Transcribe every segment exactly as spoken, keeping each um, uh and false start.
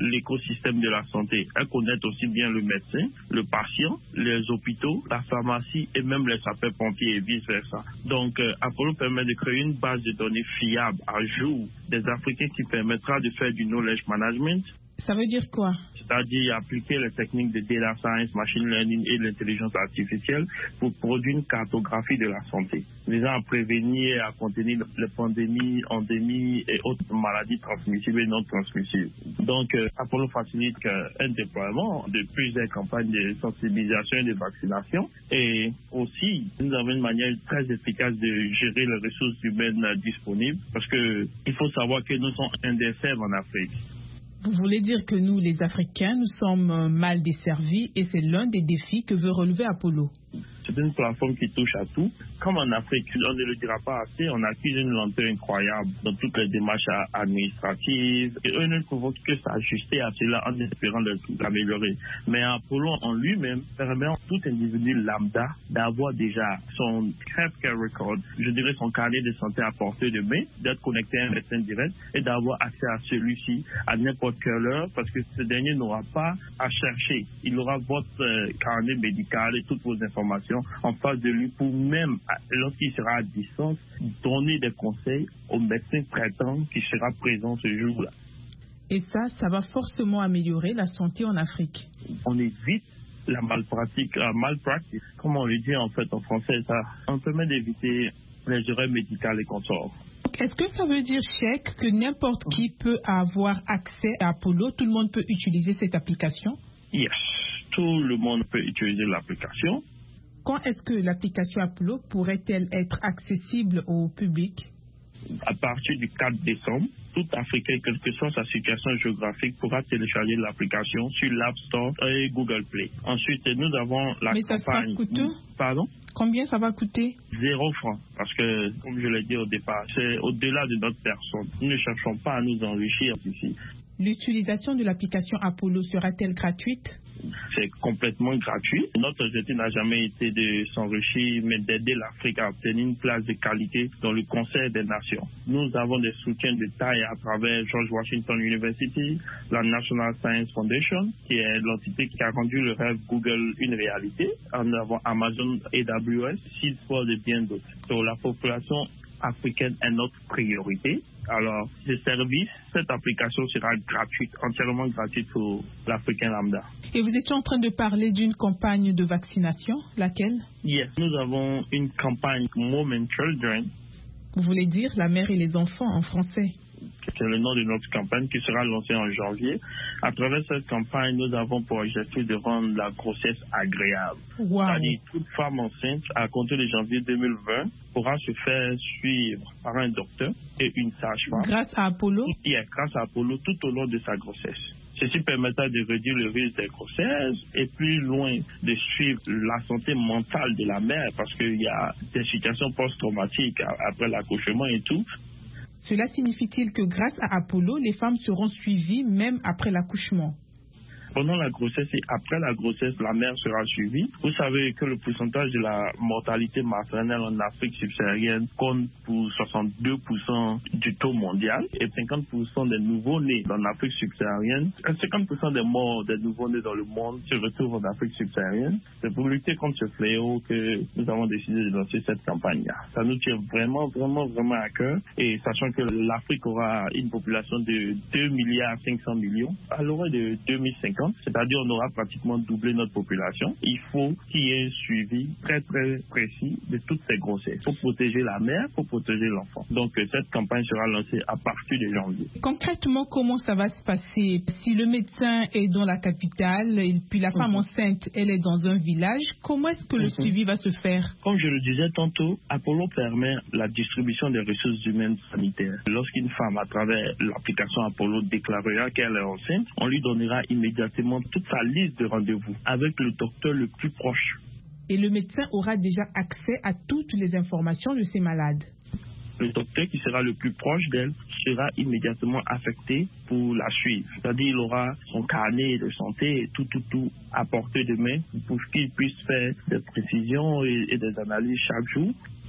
l'écosystème de la santé. Elle connaît aussi bien le médecin, le patient, les hôpitaux, la pharmacie et même les sapeurs-pompiers et vice-versa. Donc, euh, Apollo permet de créer une base de données fiable à jour des Africains qui permettra de faire du knowledge management. Ça veut dire quoi? C'est-à-dire appliquer les techniques de data science, machine learning et l'intelligence artificielle pour produire une cartographie de la santé, visant à prévenir et à contenir les pandémies, endémies et autres maladies transmissibles et non transmissibles. Donc, euh, Apollo facilite euh, un déploiement de plusieurs campagnes de sensibilisation et de vaccination. Et aussi, nous avons une manière très efficace de gérer les ressources humaines euh, disponibles, parce que il faut savoir que nous sommes indécents en Afrique. Vous voulez dire que nous, les Africains, nous sommes mal desservis et c'est l'un des défis que veut relever Apollo. C'est une plateforme qui touche à tout. Comme en Afrique, on ne le dira pas assez, on accuse une lenteur incroyable dans toutes les démarches administratives. Et eux ne pouvons que s'ajuster à cela en espérant l'améliorer. Mais Apollo en lui-même permet à tout individu lambda d'avoir déjà son healthcare record, je dirais son carnet de santé à portée de main, d'être connecté à un médecin direct et d'avoir accès à celui-ci à n'importe quelle heure, parce que ce dernier n'aura pas à chercher. Il aura votre euh, carnet médical et toutes vos informations en face de lui pour même, lorsqu'il sera à distance, donner des conseils au médecin traitant qui sera présent ce jour-là. Et ça, ça va forcément améliorer la santé en Afrique. On évite la malpratique, la malpractice, comme on le dit en fait en français, ça on permet d'éviter les erreurs médicales et consorts. Est-ce que ça veut dire, Cheikh, que n'importe qui peut avoir accès à Apollo? Tout le monde peut utiliser cette application? Yes, tout le monde peut utiliser l'application. Quand est-ce que l'application Apollo pourrait-elle être accessible au public? À partir du quatre décembre, tout Africain, quelle que soit sa situation géographique, pourra télécharger l'application sur l'App Store et Google Play. Ensuite, nous avons la Mais campagne... ça sera coûteux? Pardon? Combien ça va coûter? Zéro franc. Parce que, comme je l'ai dit au départ, c'est au-delà de notre personne. Nous ne cherchons pas à nous enrichir ici. L'utilisation de l'application Apollo sera-t-elle gratuite? C'est complètement gratuit. Notre objectif n'a jamais été de s'enrichir, mais d'aider l'Afrique à obtenir une place de qualité dans le concert des nations. Nous avons des soutiens de taille à travers George Washington University, la National Science Foundation, qui est l'entité qui a rendu le rêve Google une réalité. En avant Amazon A W S, Salesforce et bien d'autres. Donc la population africaine est notre priorité. Alors, ce service, cette application sera gratuite, entièrement gratuite pour l'Africain lambda. Et vous étiez en train de parler d'une campagne de vaccination, laquelle? Yes, nous avons une campagne Mom and Children. Vous voulez dire la mère et les enfants en français? C'est le nom de notre campagne qui sera lancée en janvier. À travers cette campagne, nous avons pour objectif de rendre la grossesse agréable. Wow. C'est-à-dire, toute femme enceinte, à compter de janvier deux mille vingt, pourra se faire suivre par un docteur et une sage-femme. Grâce à Apollo? Yeah, grâce à Apollo, tout au long de sa grossesse. Ceci permettra de réduire le risque des grossesses et plus loin de suivre la santé mentale de la mère, parce qu'il y a des situations post-traumatiques après l'accouchement et tout. Cela signifie-t-il que grâce à Apollo, les femmes seront suivies même après l'accouchement? Pendant la grossesse et après la grossesse, la mère sera suivie. Vous savez que le pourcentage de la mortalité maternelle en Afrique subsaharienne compte pour soixante-deux pour cent du taux mondial et cinquante pour cent des nouveaux-nés en Afrique subsaharienne. cinquante pour cent des morts des nouveaux-nés dans le monde se retrouvent en Afrique subsaharienne. C'est pour lutter contre ce fléau que nous avons décidé de lancer cette campagne-là. Ça nous tient vraiment, vraiment, vraiment à cœur. Et sachant que l'Afrique aura une population de deux milliards cinq cents millions à l'heure de deux mille cinquante, c'est-à-dire on aura pratiquement doublé notre population. Il faut qu'il y ait un suivi très très précis de toutes ces grossesses pour protéger la mère, pour protéger l'enfant. Donc cette campagne sera lancée à partir de janvier. Concrètement, comment ça va se passer? Si le médecin est dans la capitale et puis la femme mm-hmm. enceinte, elle est dans un village, comment est-ce que le mm-hmm. suivi va se faire? Comme je le disais tantôt, Apollo permet la distribution des ressources humaines sanitaires. Lorsqu'une femme, à travers l'application Apollo, déclarera qu'elle est enceinte, on lui donnera immédiatement toute sa liste de rendez-vous avec le docteur le plus proche. Et le médecin aura déjà accès à toutes les informations de ces malades. Le docteur qui sera le plus proche d'elle sera immédiatement affecté pour la suivre. C'est-à-dire il aura son carnet de santé et tout, tout, tout à portée de main pour qu'il puisse faire des précisions et, et des analyses chaque jour.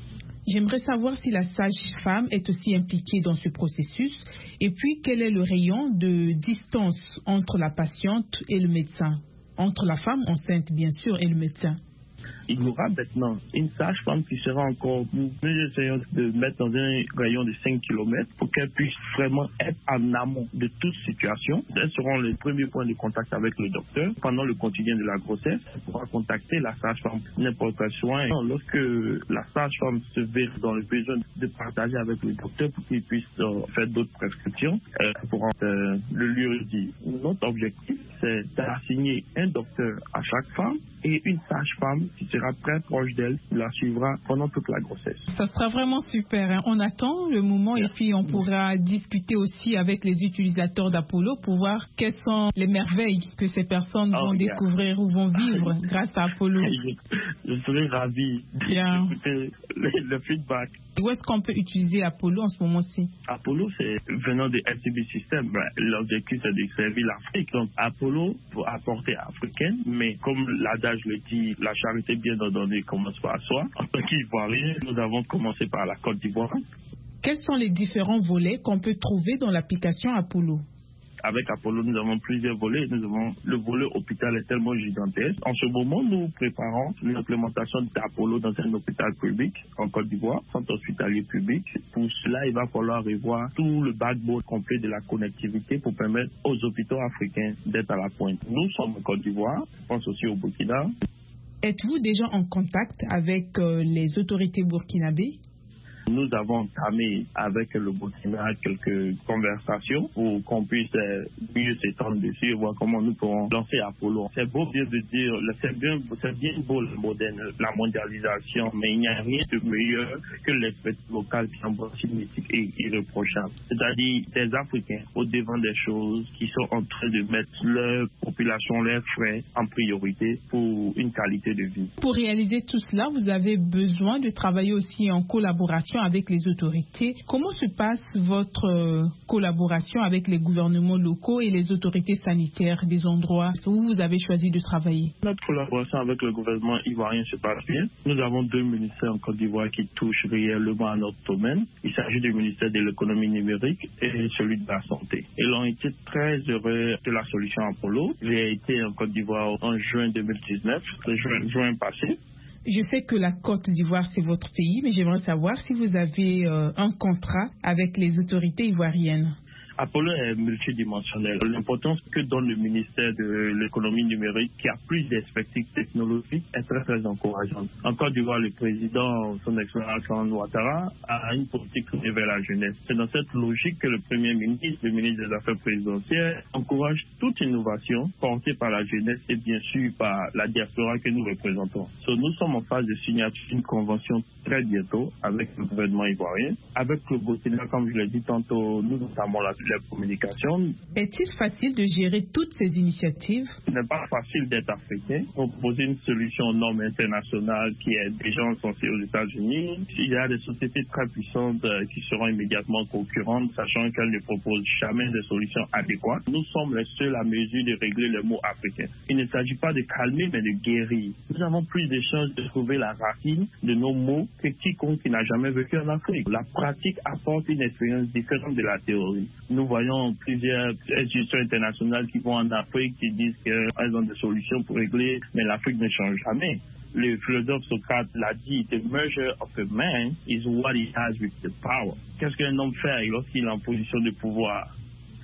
J'aimerais savoir si la sage-femme est aussi impliquée dans ce processus et puis quel est le rayon de distance entre la patiente et le médecin, entre la femme enceinte bien sûr et le médecin. Il y aura maintenant une sage-femme qui sera encore, nous essayons de mettre dans un rayon de cinq kilomètres pour qu'elle puisse vraiment être en amont de toute situation. Elles seront les premiers points de contact avec le docteur. Pendant le quotidien de la grossesse, elle pourra contacter la sage-femme n'importe quel soin. Lorsque la sage-femme se verra dans le besoin de partager avec le docteur pour qu'il puisse euh, faire d'autres prescriptions, elle pourra euh, le lui redire. Notre objectif, c'est d'assigner un docteur à chaque femme et une sage-femme qui sera très proche d'elle, qui la suivra pendant toute la grossesse. Ça sera vraiment super. Hein? On attend le moment et puis on pourra discuter aussi avec les utilisateurs d'Apollo pour voir quelles sont les merveilles que ces personnes oh, vont yeah. découvrir ou vont vivre grâce à Apollo. Je, je serai ravi d'écouter le, le feedback. Où est-ce qu'on peut utiliser Apollo en ce moment-ci? Apollo, c'est venant de F T B System. Ben, l'objectif, c'est de servir l'Afrique. Donc, Apollo, pour apporter africaine, mais comme l'adage le dit, la charité bien ordonnée commence par soi. En tant qu'Ivoirien, nous avons commencé par la Côte d'Ivoire. Quels sont les différents volets qu'on peut trouver dans l'application Apollo? Avec Apollo, nous avons plusieurs volets. Nous avons le volet hôpital est tellement gigantesque. En ce moment, nous préparons l'implémentation d'Apollo dans un hôpital public en Côte d'Ivoire, centre hospitalier public. Pour cela, il va falloir revoir tout le backbone complet de la connectivité pour permettre aux hôpitaux africains d'être à la pointe. Nous sommes en Côte d'Ivoire, je pense aussi au Burkina. Êtes-vous déjà en contact avec euh, les autorités burkinabées? Nous avons entamé avec le Burkina quelques conversations pour qu'on puisse mieux s'étendre dessus et voir comment nous pourrons lancer Apollo. C'est beau bien de dire, c'est bien, c'est bien beau le moderne, la mondialisation, mais il n'y a rien de meilleur que l'expertise locale qui est cinétique et irréprochable. C'est-à-dire des Africains au devant des choses qui sont en train de mettre leur population, leurs frais en priorité pour une qualité de vie. Pour réaliser tout cela, vous avez besoin de travailler aussi en collaboration avec les autorités. Comment se passe votre euh, collaboration avec les gouvernements locaux et les autorités sanitaires des endroits où vous avez choisi de travailler? Notre collaboration avec le gouvernement ivoirien se passe bien. Nous avons deux ministères en Côte d'Ivoire qui touchent réellement à notre domaine. Il s'agit du ministère de l'économie numérique et celui de la santé. Ils ont été très heureux de la solution Apollo. J'ai été en Côte d'Ivoire en juin deux mille dix-neuf, juin, juin passé. Je sais que la Côte d'Ivoire, c'est votre pays, mais j'aimerais savoir si vous avez euh, un contrat avec les autorités ivoiriennes. Apollo est multidimensionnel. L'importance que donne le ministère de l'économie numérique, qui a plus d'expertise technologique, est très très encourageante. En Côte d'Ivoire, le président, son excellence Ouattara, a une politique tournée vers la jeunesse. C'est dans cette logique que le Premier ministre, le ministre des Affaires présidentielles, encourage toute innovation portée par la jeunesse et bien sûr par la diaspora que nous représentons. So, nous sommes en phase de signature d'une convention très bientôt avec le gouvernement ivoirien. Avec le Burkina, comme je l'ai dit tantôt, nous entamons la la communication. Est-il facile de gérer toutes ces initiatives? Ce n'est pas facile d'être africain. Proposer une solution aux normes internationales qui est déjà censée aux États-Unis. Il y a des sociétés très puissantes euh, qui seront immédiatement concurrentes, sachant qu'elles ne proposent jamais de solutions adéquates. Nous sommes les seuls à mesure de régler le mot africain. Il ne s'agit pas de calmer, mais de guérir. Nous avons plus de chances de trouver la racine de nos mots que quiconque qui n'a jamais vécu en Afrique. La pratique apporte une expérience différente de la théorie. Nous voyons plusieurs institutions internationales qui vont en Afrique, qui disent qu'elles ont des solutions pour régler, mais l'Afrique ne change jamais. Le philosophe Socrate l'a dit, the measure of a man is what he has with the power. Qu'est-ce qu'un homme fait lorsqu'il est en position de pouvoir?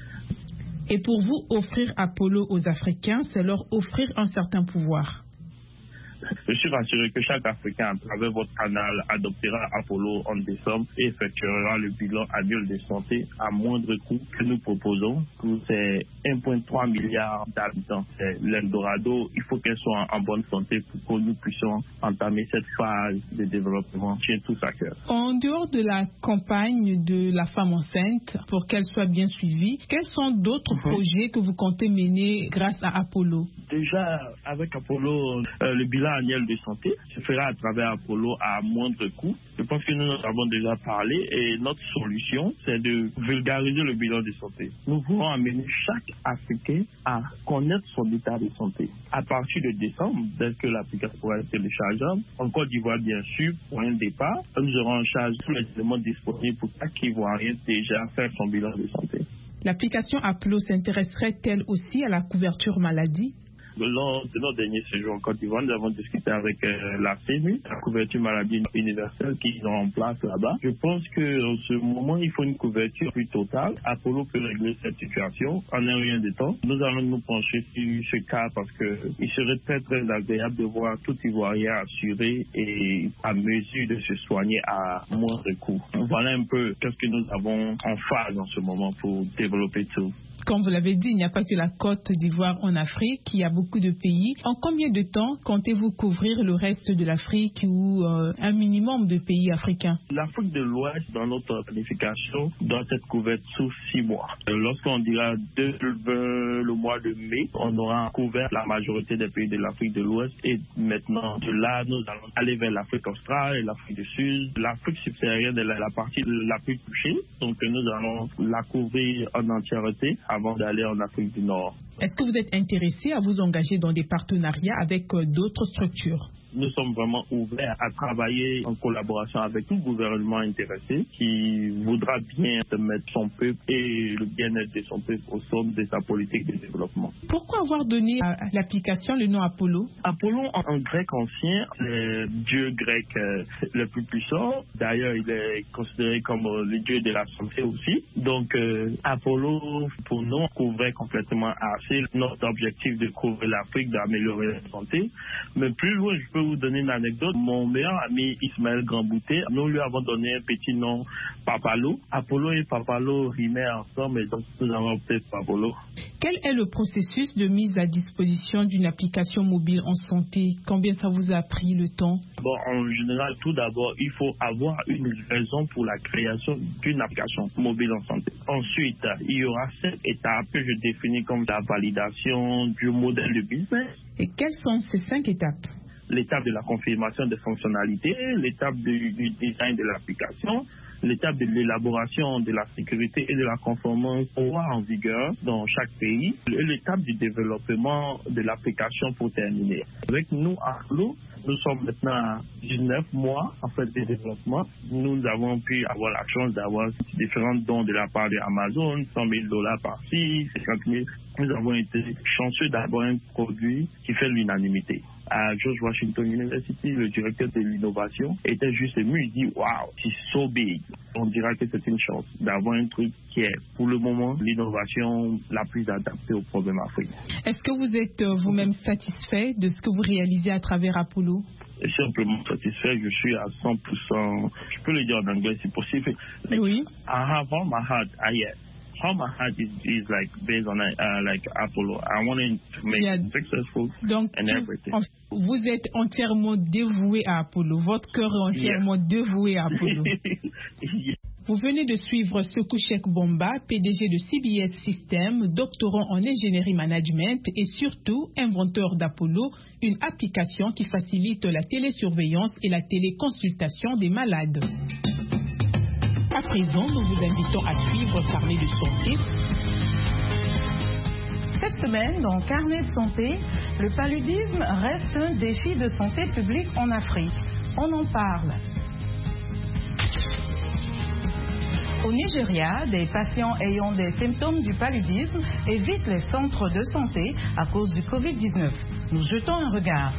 Et pour vous, offrir Apollo aux Africains, c'est leur offrir un certain pouvoir. Je suis rassuré que chaque Africain, à travers votre canal, adoptera Apollo en décembre et effectuera le bilan annuel de santé à moindre coût que nous proposons pour ces un virgule trois milliard d'habitants. C'est l'Eldorado. Il faut qu'elle soit en bonne santé pour que nous puissions entamer cette phase de développement qui est tous à cœur. En dehors de la campagne de la femme enceinte, pour qu'elle soit bien suivie, quels sont d'autres mm-hmm. projets que vous comptez mener grâce à Apollo? Déjà, avec Apollo, euh, le bilan annuel de santé se fera à travers Apollo à moindre coût. Je pense que nous en avons déjà parlé et notre solution, c'est de vulgariser le bilan de santé. Nous voulons amener chaque Africain à connaître son état de santé. À partir de décembre, dès que l'application pourra être téléchargeable, en Côte d'Ivoire, bien sûr, pour un départ, nous aurons en charge tous les éléments disponibles pour chaque Ivoirien déjà faire son bilan de santé. L'application Apollo s'intéresserait-elle aussi à la couverture maladie? Lors de notre dernier séjour en Côte d'Ivoire, nous avons discuté avec euh, la C M U, la couverture maladie universelle qu'ils ont en place là-bas. Je pense qu'en ce moment, il faut une couverture plus totale. Apollo peut régler cette situation en un rien de temps. Nous allons nous pencher sur ce cas parce qu'il serait très très agréable de voir tout Ivoirien assuré et à mesure de se soigner à moindre coût. Voilà un peu ce que nous avons en phase en ce moment pour développer tout. Comme vous l'avez dit, il n'y a pas que la Côte d'Ivoire en Afrique, il y a beaucoup de pays. En combien de temps comptez-vous couvrir le reste de l'Afrique ou euh, un minimum de pays africains? L'Afrique de l'Ouest, dans notre planification, doit être couverte sous six mois. Lorsqu'on dira de le mois de mai, on aura couvert la majorité des pays de l'Afrique de l'Ouest et maintenant, de là, nous allons aller vers l'Afrique australe et l'Afrique du Sud. L'Afrique subsaharienne est la, la partie la plus touchée, donc nous allons la couvrir en entièreté avant d'aller en Afrique du Nord. Est-ce que vous êtes intéressé à vous engager dans des partenariats avec euh, d'autres structures? Nous sommes vraiment ouverts à travailler en collaboration avec tout gouvernement intéressé qui voudra bien mettre son peuple et le bien-être de son peuple au centre de sa politique de développement. Pourquoi avoir donné à l'application le nom Apollo? Apollo, en grec ancien, c'est le dieu grec euh, le plus puissant. D'ailleurs, il est considéré comme euh, le dieu de la santé aussi. Donc, euh, Apollo, pour nous, couvrait complètement assez notre objectif de couvrir l'Afrique, d'améliorer la santé. Mais plus loin, je peux vous donner une anecdote. Mon meilleur ami Ismaël Grandbouté, nous lui avons donné un petit nom, Papalo. Apollo et Papalo rimaient ensemble et donc nous avons opté pour Apollo. Quel est le processus de mise à disposition d'une application mobile en santé? Combien ça vous a pris le temps? Bon, en général, tout d'abord, il faut avoir une raison pour la création d'une application mobile en santé. Ensuite, il y aura cinq étapes que je définis comme la validation du modèle de business. Et quelles sont ces cinq étapes? L'étape de la confirmation des fonctionnalités, l'étape du, du design de l'application, l'étape de l'élaboration de la sécurité et de la conformance aux lois en vigueur dans chaque pays, et l'étape du développement de l'application pour terminer. Avec nous, à Apollo, nous sommes maintenant à dix-neuf mois en fait de développement. Nous avons pu avoir la chance d'avoir différents dons de la part d'Amazon, cent mille dollars par-ci, cinquante mille. Nous avons été chanceux d'avoir un produit qui fait l'unanimité. À George Washington University, le directeur de l'innovation était juste ému. Il dit « Wow, c'est so big ». On dira que c'est une chance d'avoir un truc qui est, pour le moment, l'innovation la plus adaptée aux problèmes africains. Est-ce que vous êtes euh, vous-même satisfait de ce que vous réalisez à travers Apollo? Simplement satisfait, je suis à cent pour cent, je peux le dire en anglais si possible. Like, oui. I have all my heart, I yes. How my heart is, is like based on uh, like Apollo. I wanted to make yeah. it successful Donc, and everything. En, vous êtes entièrement dévoué à Apollo. Votre cœur est entièrement yeah. dévoué à Apollo. yeah. Vous venez de suivre Sekouchek Bomba, P D G de C B S Systems, doctorant en ingénierie management et surtout inventeur d'Apollo, une application qui facilite la télésurveillance et la téléconsultation des malades. À présent, nous vous invitons à suivre Carnet de santé. Cette semaine, dans Carnet de santé, le paludisme reste un défi de santé publique en Afrique. On en parle. Au Nigeria, des patients ayant des symptômes du paludisme évitent les centres de santé à cause du covid dix-neuf. Nous jetons un regard.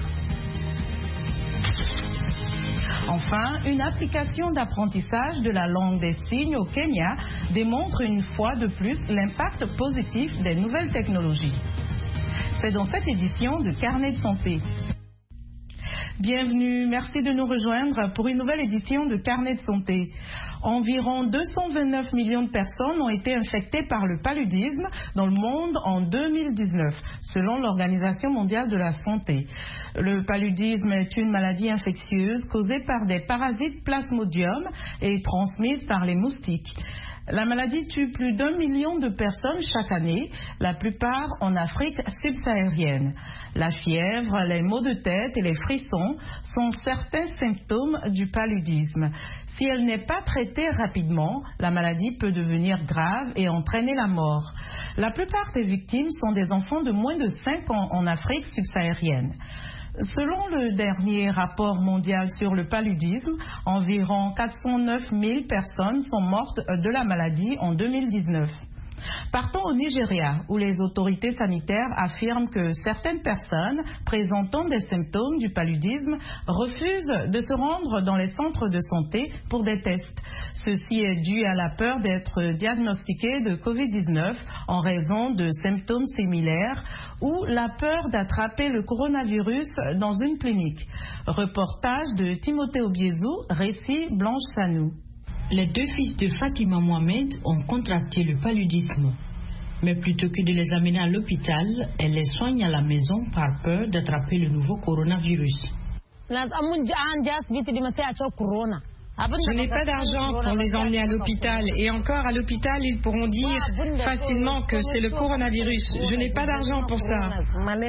Enfin, une application d'apprentissage de la langue des signes au Kenya démontre une fois de plus l'impact positif des nouvelles technologies. C'est dans cette édition de Carnet de santé. Bienvenue, merci de nous rejoindre pour une nouvelle édition de Carnet de santé. Environ deux cent vingt-neuf millions de personnes ont été infectées par le paludisme dans le monde en deux mille dix-neuf, selon l'Organisation mondiale de la santé. Le paludisme est une maladie infectieuse causée par des parasites Plasmodium et transmise par les moustiques. La maladie tue plus d'un million de personnes chaque année, la plupart en Afrique subsaharienne. La fièvre, les maux de tête et les frissons sont certains symptômes du paludisme. Si elle n'est pas traitée rapidement, la maladie peut devenir grave et entraîner la mort. La plupart des victimes sont des enfants de moins de cinq ans en Afrique subsaharienne. Selon le dernier rapport mondial sur le paludisme, environ quatre cent neuf mille personnes sont mortes de la maladie en deux mille dix-neuf. Partons au Nigeria, où les autorités sanitaires affirment que certaines personnes présentant des symptômes du paludisme refusent de se rendre dans les centres de santé pour des tests. Ceci est dû à la peur d'être diagnostiqué de covid dix-neuf en raison de symptômes similaires ou la peur d'attraper le coronavirus dans une clinique. Reportage de Timothée Obiezou, récit Blanche Sanou. Les deux fils de Fatima Mohamed ont contracté le paludisme. Mais plutôt que de les amener à l'hôpital, elle les soigne à la maison par peur d'attraper le nouveau coronavirus. Je n'ai pas d'argent pour les emmener à l'hôpital et encore à l'hôpital ils pourront dire facilement que c'est le coronavirus. Je n'ai pas d'argent pour ça.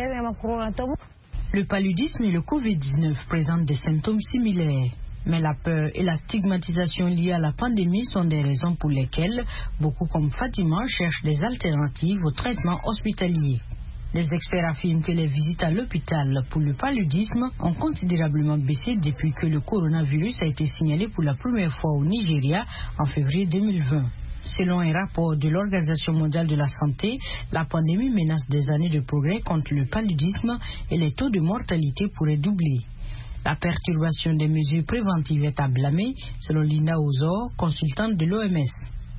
Le paludisme et le covid dix-neuf présentent des symptômes similaires. Mais la peur et la stigmatisation liées à la pandémie sont des raisons pour lesquelles beaucoup comme Fatima cherchent des alternatives au traitement hospitalier. Les experts affirment que les visites à l'hôpital pour le paludisme ont considérablement baissé depuis que le coronavirus a été signalé pour la première fois au Nigeria en février deux mille vingt. Selon un rapport de l'Organisation mondiale de la santé, la pandémie menace des années de progrès contre le paludisme et les taux de mortalité pourraient doubler. La perturbation des mesures préventives est à blâmer, selon Linda Ozor, consultante de l'O M S.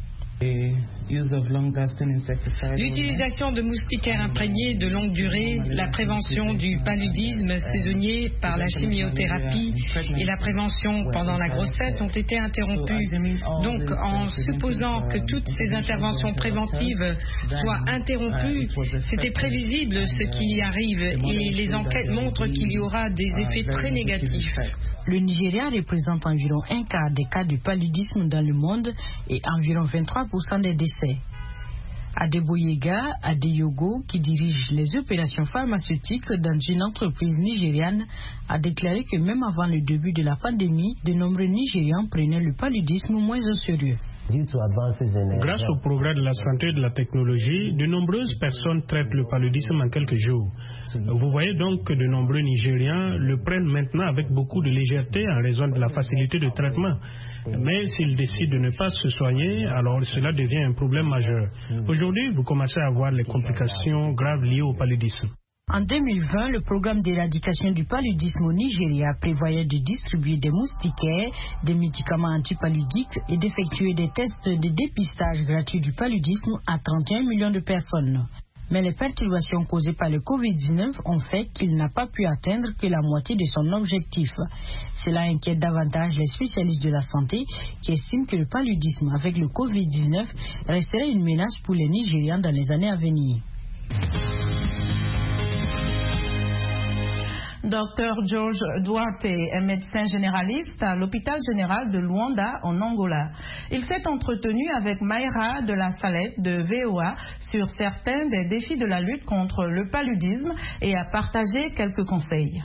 L'utilisation de moustiquaires imprégnés de longue durée, la prévention du paludisme saisonnier par la chimiothérapie et la prévention pendant la grossesse ont été interrompues. Donc, en supposant que toutes ces interventions préventives soient interrompues, c'était prévisible ce qui y arrive et les enquêtes montrent qu'il y aura des effets très négatifs. Le Nigeria représente environ un quart des cas de paludisme dans le monde et environ vingt-trois pour cent des décès. Adeboyega Adeyogo, qui dirige les opérations pharmaceutiques dans une entreprise nigériane, a déclaré que même avant le début de la pandémie, de nombreux Nigérians prenaient le paludisme moins au sérieux. Grâce au progrès de la santé et de la technologie, de nombreuses personnes traitent le paludisme en quelques jours. Vous voyez donc que de nombreux Nigérians le prennent maintenant avec beaucoup de légèreté en raison de la facilité de traitement. Mais s'ils décident de ne pas se soigner, alors cela devient un problème majeur. Aujourd'hui, vous commencez à voir les complications graves liées au paludisme. En deux mille vingt, le programme d'éradication du paludisme au Nigeria prévoyait de distribuer des moustiquaires, des médicaments antipaludiques et d'effectuer des tests de dépistage gratuits du paludisme à trente et un millions de personnes. Mais les perturbations causées par le covid dix-neuf ont fait qu'il n'a pas pu atteindre que la moitié de son objectif. Cela inquiète davantage les spécialistes de la santé qui estiment que le paludisme avec le covid dix-neuf resterait une menace pour les Nigérians dans les années à venir. Docteur George Duarte est médecin généraliste à l'hôpital général de Luanda en Angola. Il s'est entretenu avec Mayra de la Salette de V O A sur certains des défis de la lutte contre le paludisme et a partagé quelques conseils.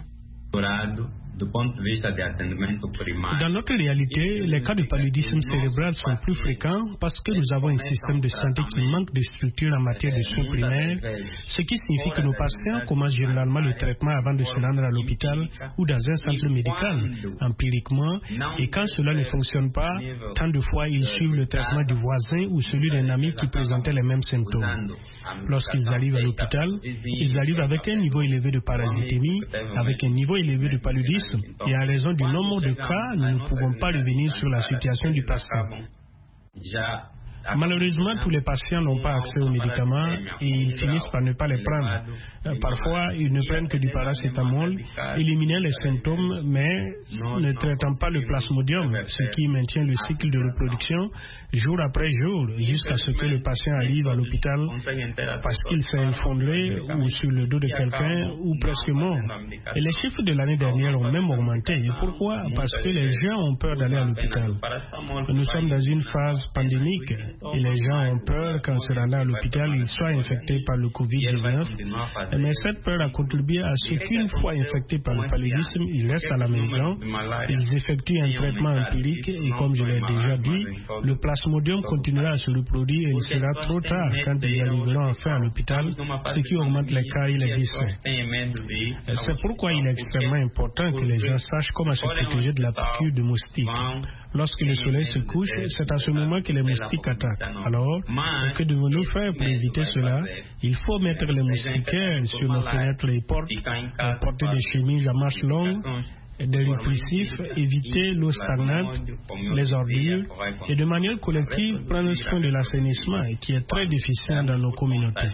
Dans notre réalité, les cas de paludisme cérébral sont plus fréquents parce que nous avons un système de santé qui manque de structure en matière de soins primaires, ce qui signifie que nos patients commencent généralement le traitement avant de se rendre à l'hôpital ou dans un centre médical, empiriquement, et quand cela ne fonctionne pas, tant de fois ils suivent le traitement du voisin ou celui d'un ami qui présentait les mêmes symptômes. Lorsqu'ils arrivent à l'hôpital, ils arrivent avec un niveau élevé de parasitémie, avec un niveau élevé de paludisme, et en raison du nombre de cas, nous ne pouvons pas revenir sur la situation du patient. Malheureusement, tous les patients n'ont pas accès aux médicaments et ils finissent par ne pas les prendre. Parfois, ils ne prennent que du paracétamol, éliminant les symptômes, mais ne traitant pas le plasmodium, ce qui maintient le cycle de reproduction jour après jour, jusqu'à ce que le patient arrive à l'hôpital parce qu'il s'est effondré ou sur le dos de quelqu'un ou presque mort. Et les chiffres de l'année dernière ont même augmenté. Et pourquoi? Parce que les gens ont peur d'aller à l'hôpital. Nous sommes dans une phase pandémique et les gens ont peur qu'en se rendant à l'hôpital, ils soient infectés par le covid dix-neuf. Mais cette peur a contribué à ce qu'une fois infectés par le paludisme, ils restent à la maison, ils effectuent un traitement empirique et comme je l'ai déjà dit, le plasmodium continuera à se reproduire et il sera trop tard quand ils arriveront enfin à l'hôpital, ce qui augmente les cas et les décès. C'est pourquoi il est extrêmement important que les gens sachent comment se protéger de la piqûre de moustiques. Lorsque le soleil se couche, c'est à ce moment que les moustiques attaquent. Alors, que devons-nous faire pour éviter cela? Il faut mettre les moustiquaires sur nos fenêtres et portes, porter des chemises à manches longues, des répulsifs, éviter l'eau stagnante, les ordures et de manière collective prendre soin de l'assainissement qui est très déficient dans nos communautés.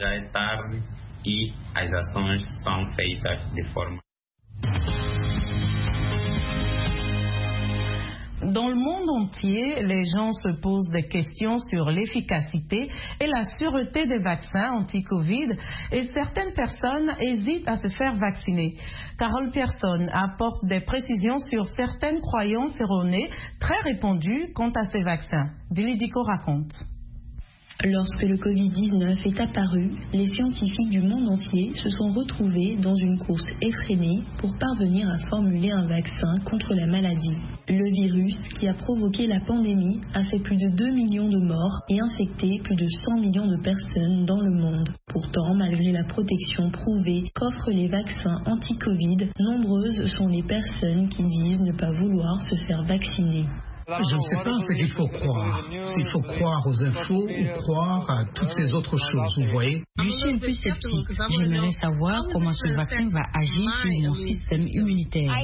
Dans le monde entier, les gens se posent des questions sur l'efficacité et la sûreté des vaccins anti-Covid et certaines personnes hésitent à se faire vacciner. Carole Pearson apporte des précisions sur certaines croyances erronées très répandues quant à ces vaccins. Dilidico raconte. Lorsque le covid dix-neuf est apparu, les scientifiques du monde entier se sont retrouvés dans une course effrénée pour parvenir à formuler un vaccin contre la maladie. Le virus qui a provoqué la pandémie a fait plus de deux millions de morts et infecté plus de cent millions de personnes dans le monde. Pourtant, malgré la protection prouvée qu'offrent les vaccins anti-Covid, nombreuses sont les personnes qui disent ne pas vouloir se faire vacciner. Je ne sais pas ce qu'il faut croire. S'il faut croire aux infos ou croire à toutes ces autres choses, vous voyez. Je suis un peu sceptique. J'aimerais savoir comment ce vaccin va agir sur mon système immunitaire.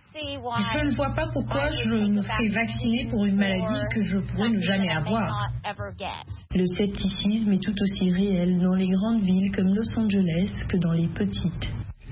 Je ne vois pas pourquoi je me ferais vacciner pour une maladie que je pourrais ne jamais avoir. Le scepticisme est tout aussi réel dans les grandes villes comme Los Angeles que dans les petites.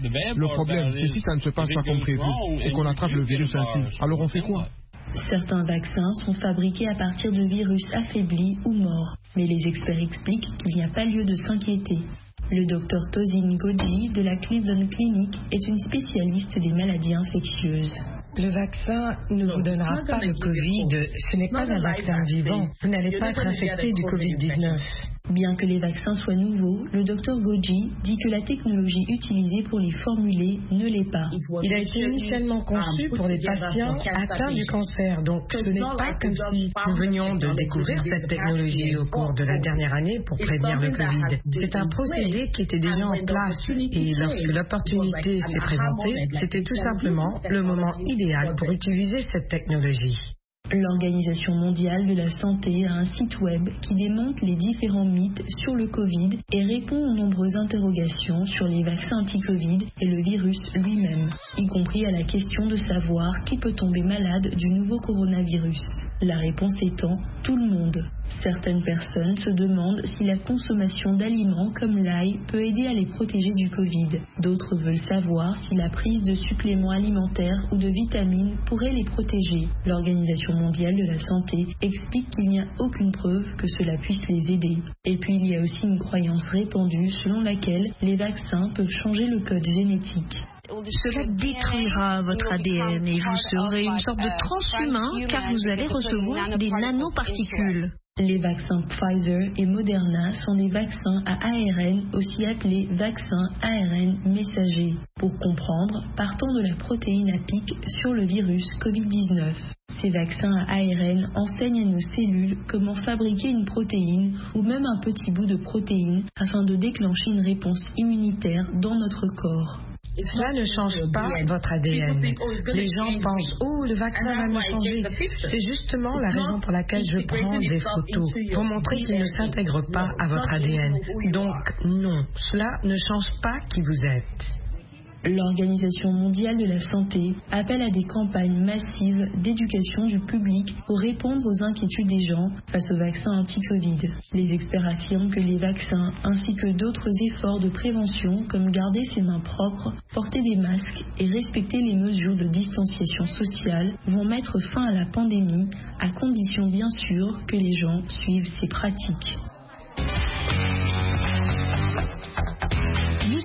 Le problème, c'est si ça ne se passe pas comme prévu et qu'on attrape le virus ainsi. Alors on fait quoi ? Certains vaccins sont fabriqués à partir de virus affaiblis ou morts, mais les experts expliquent qu'il n'y a pas lieu de s'inquiéter. Le docteur Tosin Goji de la Cleveland Clinic est une spécialiste des maladies infectieuses. Le vaccin ne vous donnera pas le Covid, ce n'est pas un vaccin vivant, vous n'allez pas être infecté du covid dix-neuf. Bien que les vaccins soient nouveaux, le docteur Goji dit que la technologie utilisée pour les formuler ne l'est pas. Il a été initialement conçu pour les patients atteints du cancer, donc ce n'est pas comme si nous venions de découvrir cette technologie au cours de la dernière année pour prévenir le Covid. C'est un procédé qui était déjà en place et lorsque l'opportunité s'est présentée, c'était tout simplement le moment idéal pour utiliser cette technologie. L'Organisation mondiale de la santé a un site web qui démonte les différents mythes sur le Covid et répond aux nombreuses interrogations sur les vaccins anti-Covid et le virus lui-même, y compris à la question de savoir qui peut tomber malade du nouveau coronavirus. La réponse étant tout le monde. Certaines personnes se demandent si la consommation d'aliments comme l'ail peut aider à les protéger du Covid. D'autres veulent savoir si la prise de suppléments alimentaires ou de vitamines pourrait les protéger. L'Organisation mondiale de la santé explique qu'il n'y a aucune preuve que cela puisse les aider. Et puis il y a aussi une croyance répandue selon laquelle les vaccins peuvent changer le code génétique. Cela détruira votre A D N et vous serez une sorte de transhumain car vous allez recevoir des nanoparticules. Les vaccins Pfizer et Moderna sont des vaccins à A R N, aussi appelés vaccins A R N messagers. Pour comprendre, partons de la protéine à pic sur le virus covid dix-neuf. Ces vaccins à A R N enseignent à nos cellules comment fabriquer une protéine ou même un petit bout de protéine afin de déclencher une réponse immunitaire dans notre corps. Cela ne change pas votre A D N. Les gens pensent « Oh, le vaccin va me changer ». C'est justement la raison pour laquelle je prends des photos, pour montrer qu'il ne s'intègre pas à votre A D N. Donc non, cela ne change pas qui vous êtes. L'Organisation mondiale de la santé appelle à des campagnes massives d'éducation du public pour répondre aux inquiétudes des gens face aux vaccins anti-Covid. Les experts affirment que les vaccins ainsi que d'autres efforts de prévention comme garder ses mains propres, porter des masques et respecter les mesures de distanciation sociale vont mettre fin à la pandémie à condition bien sûr que les gens suivent ces pratiques. Nous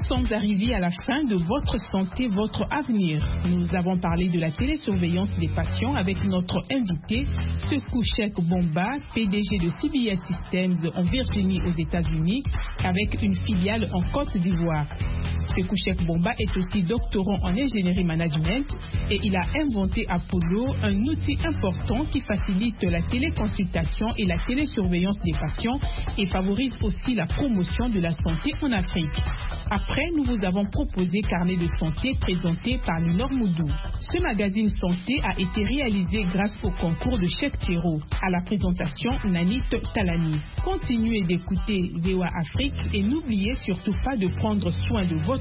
sommes arrivés à la fin de Votre santé, votre avenir. Nous avons parlé de la télésurveillance des patients avec notre invité, Sekou Cheikh Bomba, P D G de C B S Systems en Virginie aux États-Unis, avec une filiale en Côte d'Ivoire. Sekou Cheikh Bomba est aussi doctorant en ingénierie management et il a inventé Apollo, un outil important qui facilite la téléconsultation et la télésurveillance des patients et favorise aussi la promotion de la santé en Afrique. Après, nous vous avons proposé Carnet de santé présenté par Linor Moudou. Ce magazine santé a été réalisé grâce au concours de Cheikh Thiro. À la présentation, Nanit Talani. Continuez d'écouter V O A Afrique et n'oubliez surtout pas de prendre soin de votre